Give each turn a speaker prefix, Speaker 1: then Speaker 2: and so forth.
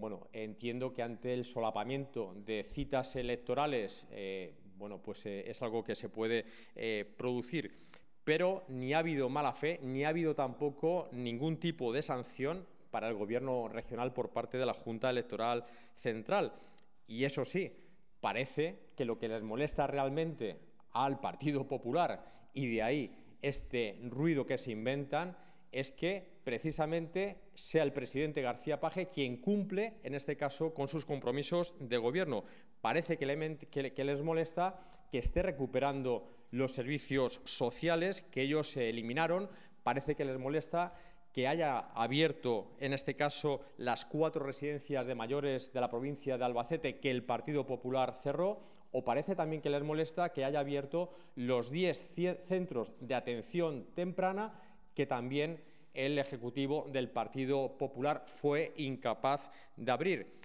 Speaker 1: bueno, entiendo que ante el solapamiento de citas electorales, es algo que se puede producir. Pero ni ha habido mala fe, ni ha habido tampoco ningún tipo de sanción para el Gobierno regional por parte de la Junta Electoral Central. Y eso sí, parece que lo que les molesta realmente al Partido Popular, y de ahí este ruido que se inventan, es que precisamente sea el presidente García Page quien cumple, en este caso, con sus compromisos de gobierno. Parece que les molesta que esté recuperando los servicios sociales que ellos eliminaron. Parece que les molesta que haya abierto, en este caso, las 4 residencias de mayores de la provincia de Albacete que el Partido Popular cerró, o parece también que les molesta que haya abierto los 10 centros de atención temprana que también el Ejecutivo del Partido Popular fue incapaz de abrir.